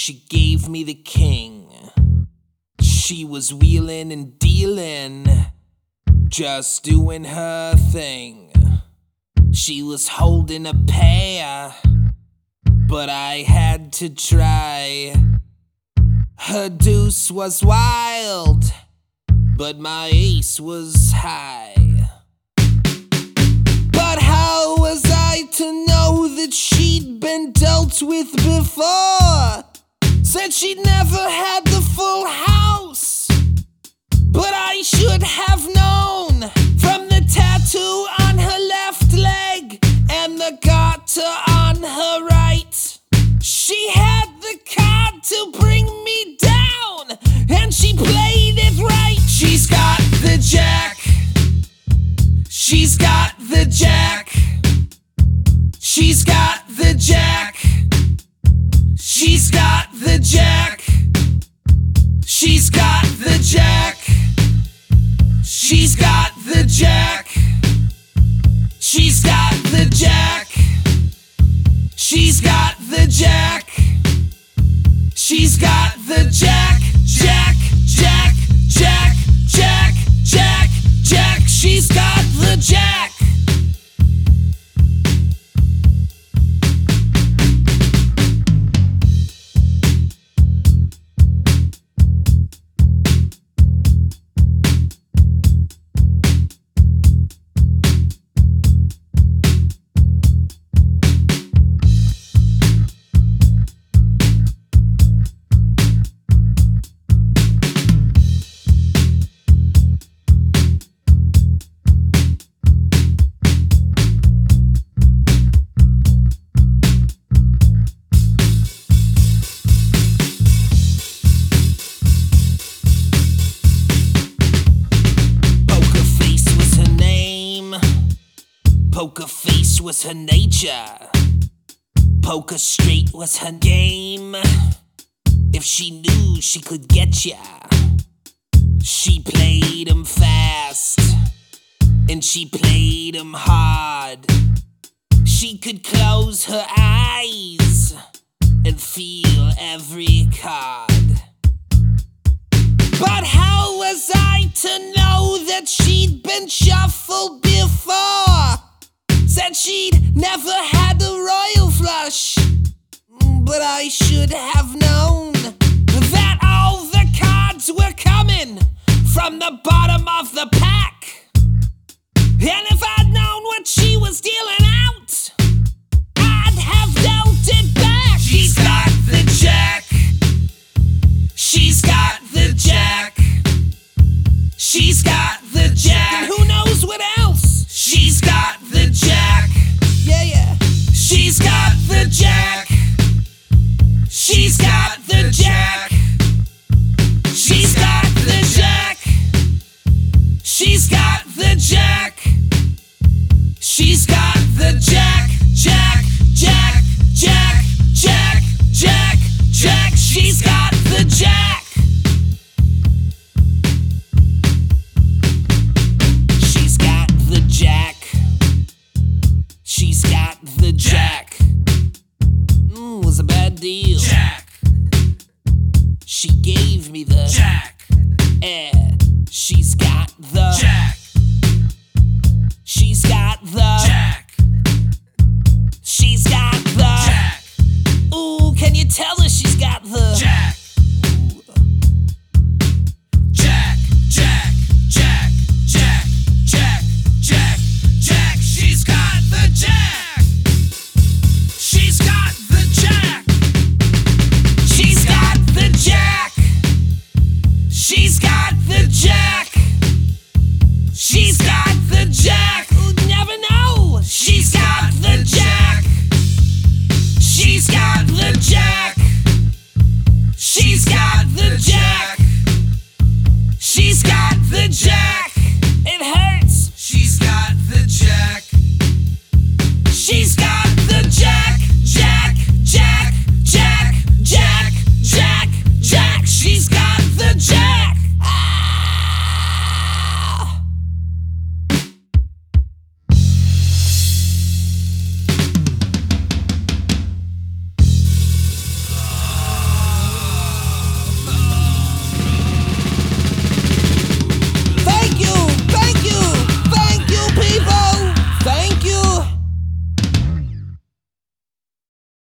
She gave me the king. She was wheeling and dealing, just doing her thing. She was holding a pair, but I had to try. Her deuce was wild, but my ace was high. But how was I to know that she'd been dealt with before? Said she'd never had the full house, but I should have known from the tattoo on her left leg and the garter on her right. She had the card to bring me down, and she played it right. She's got the jack. She's got the jack. She's got the jack. She's got the jack. She's got the jack. She's got the jack. She's got the jack. She's got the jack. She's got the jack. Jack, jack, jack, jack, jack, jack. She's got the jack. Poker face was her nature. Poker straight was her game. If she knew she could get ya, she played 'em fast, and she played 'em hard. She could close her eyes and feel every card. But how was I to know that she'd been shuffled before? Said she'd never had the royal flush, but I should have known that all the cards were coming from the bottom of the pack. And if I'd known what she was dealing out, I'd have dealt it back. She's got the jack. She's got the jack. She's got the jack. And who knows what else? She's got the jack. Yeah, yeah. She's got the jack. She's got the jack. She's got the jack. She's got the jack. She's got the jack. Jack, jack, jack, jack, jack, jack. She's got the jack. She's got the jack. She's got the jack. Was a bad deal. Jack. She gave me the jack. She's got the